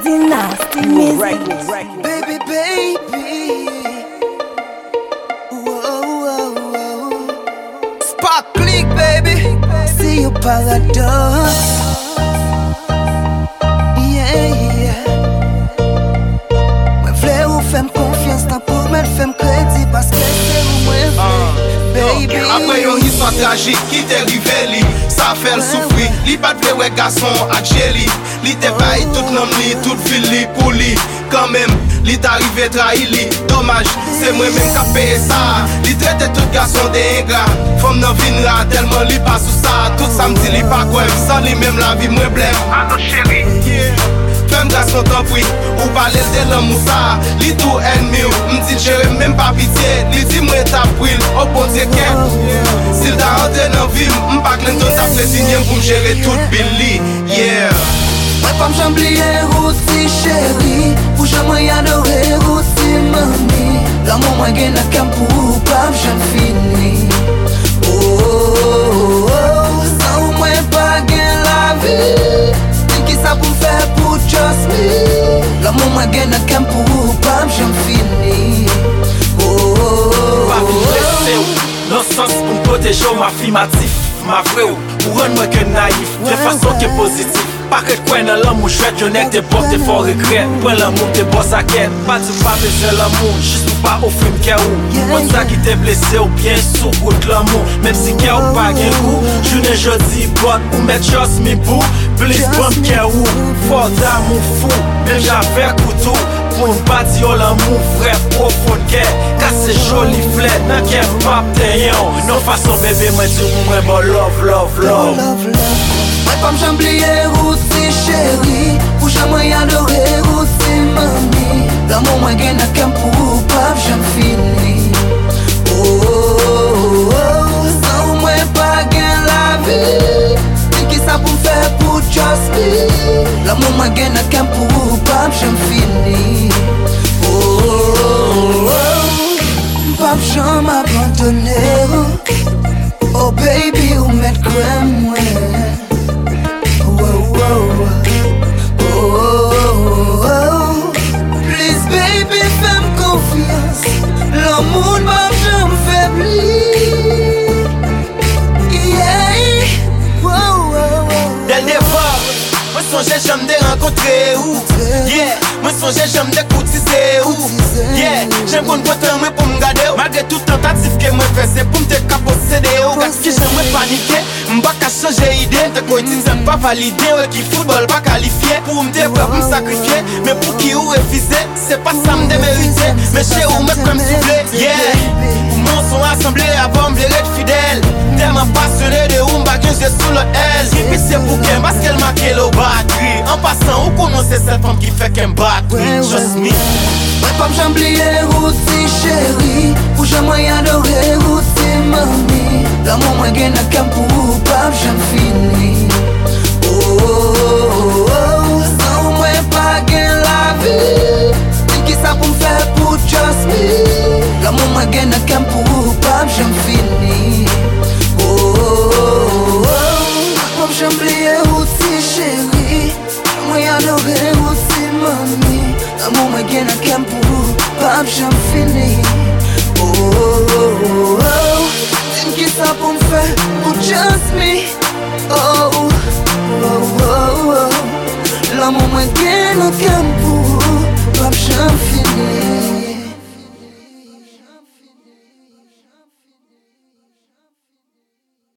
Dynasty Music. Baby, baby. Whoa, whoa, whoa. Spark click, baby. See you paradox. Yeah, yeah. Mwen vle ou fèm konfians nan pou men fèm kredi paske se ou mwen vle. Baby. Après yon histoire tragique qui t'est rivé li, ça fait le souffrir. Li pas de vrai garçon ak chéri. Li te bail tout nom li, tout fil li pour li. Quand même, li t'arrivé trahi li. Dommage, c'est moi-même qui a payé ça. Li traite tout garçon des ingrats. Femme nan vinra tellement li pas sous ça. Tout samedi li pas quoi, sans li même la vie moi blême. Allô chéri, femme garçon t'en prie, ou parler de l'amour ça. Li tout ennemi, m'dit chéri même pas pitié. Li dit moi t'as pris, au bon Dieu qu'est. S'il t'a rentré dans vie, m'pas que l'enton t'a fait signer pour m'gérer tout Billy, yeah. Mwen pa m'jambliye routi chéri, pou jamwe adore routi mami. L'amour mwen gen akam pou pa m'jam fini. Oh, oh, oh, san ou mwen pa gen la vie. Din ki sa pou m'fè pou just me. L'amour mwen gen akam pou pa m'jam fini. Oh, oh, oh, pa vi blesse ou, nan sens pou m'proteje ou ma fi matif. Ma vre ou, pou ren mwen ke naïf, de fason ke pozitif. Pa ket kwen nan l'amour chouette, yo nek te porte te fort regret. Pren l'amour te boss a ken, pa di pa beze l'amour, juste pou pa offrir m'ke ou. Kon sa ki te blesse ou bien sou route l'amour. Même si ke ou pa gen kou, jounen jodi bot ou met just mi bou. Please bon m'ke ou, fort d'amour fou, même j'avais couteau. Pour n'pas dire l'amour vrai profond qu'est. Car c'est joli flèche, nan qu'est pas p'teyon. Non façon bébé, moi dis moi bon love, love, love. Mwen pa m'jambliye routi chéri, pou jamwe adore routi mami. L'amour mwen gen akam pou pa m'jam fini. Oh, oh, oh, san ou mwen pa gen la vie. Din ki sa pou m'fè pou just me. L'amour mwen gen akam pou pa m'jam fini. Oh, oh, oh, pa m'jam abandonne. Oh baby, ou met kwen mwen. Please baby, fais-moi confiance. L'amour m'a jamais faibli. Yeah. Dès le départ, moi songeais jamais de rencontrer ou. Yeah, moi songeais jamais de courtiser ou. Yeah, j'aime qu'on voit moi pour me garder. Malgré toute tentative que moi fais, c'est pour me te posséder. Parce que j'aimerais paniquer, m'pas qu'à changer idée. Te quotidien pas validé, qui football pas qualifié. Pour me dire pour me sacrifier, mais pour qui ou refuser, c'est pas ça me démériter. Mais chez ou me comme souffler, yeah. Pour mon son assemblé avant me être fidèle. Tellement passionné de où m'bag j'ai sous le L. Et puis c'est pour qu'elle parce qu'elle m'a qu'elle au batterie. En passant, où connaissez cette femme qui fait qu'elle batterie. Just me. Mwen pa m'jambliye routi chéri, pou jamwe adore routi mami. L'amour mwen gen akam pou pa m'jam fini. Oh, oh, oh, san ou mwen pa gen la vie. Din ki sa pou m'fè pou just me. L'amour mwen gen akam pou pa m'jam fini. Oh, oh, oh, pa m'jambliye routi chéri, jamwe adore routi mami. L'amour mwen gen akam pou pa m'jam fini. Oh, oh, oh, din ki sa pou m'fè pou just me. Oh, oh, oh, oh, l'amour mwen gen akam